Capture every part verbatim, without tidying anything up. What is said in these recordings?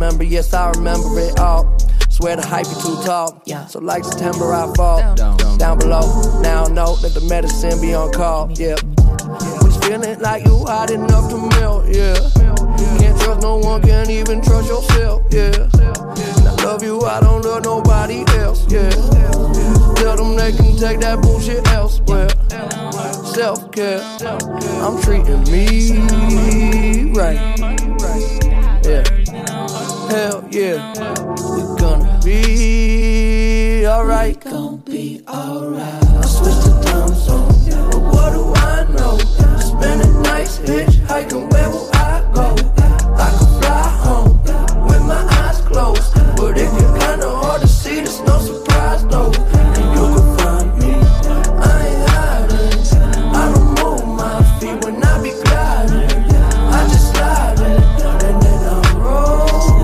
remember, yes, I remember it all. Swear the hype is too tall. Yeah. So like September, I fall down, down, down below. Now I know that the medicine be on call. Yeah. Was feeling like you hot enough to melt. Yeah. Can't trust no one, can't even trust yourself. Yeah. And I love you, I don't love nobody else. Yeah. Tell them they can take that bullshit elsewhere. Self-care, I'm treating me right. Yeah. Hell yeah, we gonna be alright. We gon' be alright. I switched the time zone, but what do I know? Spending nights hitchhiking, where will I go? I could fly home with my eyes closed, but it get kinda hard to see, there's no surprise though. And you can find me, I ain't hiding. I don't move my feet when I be gliding. I just slide in, and then I roll.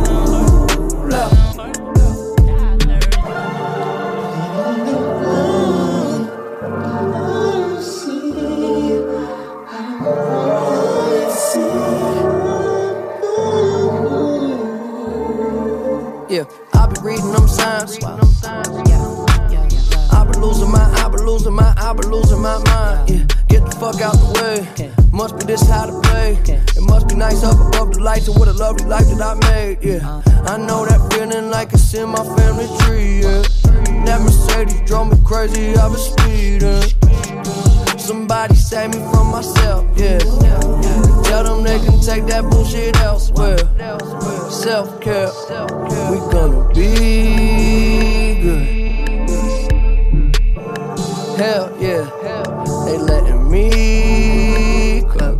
Yeah, I be reading them signs. I be losing my, I be losing my, I be losing my mind. Yeah, get the fuck out the way. Must be this how to play. It must be nice up above the lights and what a lovely life that I made. Yeah, I know that feeling like it's in my family tree. Yeah, that Mercedes drove me crazy. I was speeding. Somebody save me from myself. Yeah, tell them they can take that bullshit elsewhere. Self-care, we gonna be good. Hell yeah, they letting me go.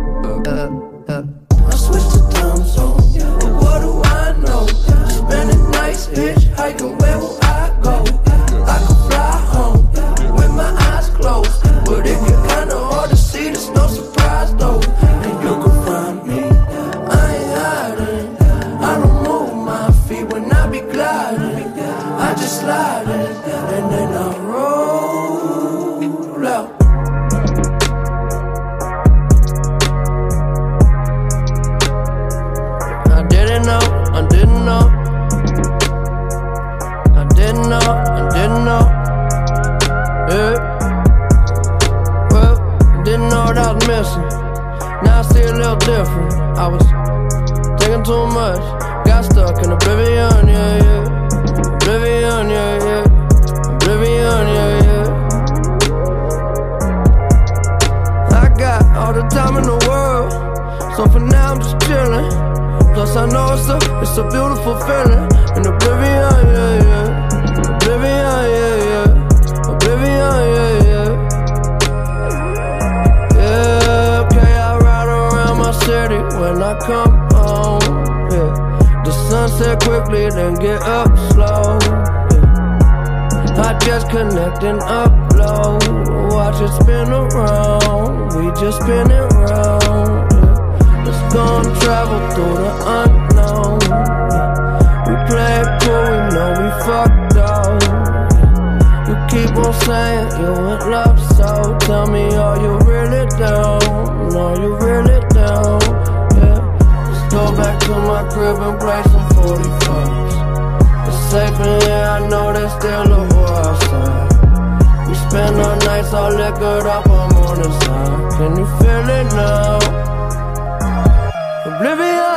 I switched the time zone, but what do I know? Spending nights hitchhiking, where will I go? I could fly home with my eyes closed, but it get kinda hard to see, there's no surprise though. And you can find me, I ain't hiding. I don't move my feet when I be gliding. I just slide in, and then I roll out. I didn't know, I didn't know. I didn't know, I didn't know. Yeah. Well, I didn't know what I was missing. Now I see a little different. I was taking too much, got stuck in oblivion, yeah, yeah. Oblivion, yeah, yeah. Oblivion, yeah, yeah. I got all the time in the world, so for now I'm just chilling. Plus I know it's a, it's a beautiful feeling. In oblivion, yeah, yeah. Oblivion, yeah, yeah. Oblivion, yeah, yeah. Yeah, okay, I ride around my city when I come home. Yeah. The sunset quickly, then get up slow. Yeah. I just connect and upload. Watch it spin around. We just spin it round. Yeah. Let's go and travel through the unknown. Yeah. We play it cool, we know we fucked up. Yeah. You keep on saying you in love, so tell me, are you really down? Are you really down? Go back to my crib and play some forty-fives. It's safe in here, I know there's still a war outside. We spend our nights all liquored up on morning side. Can you feel it now? Oblivion.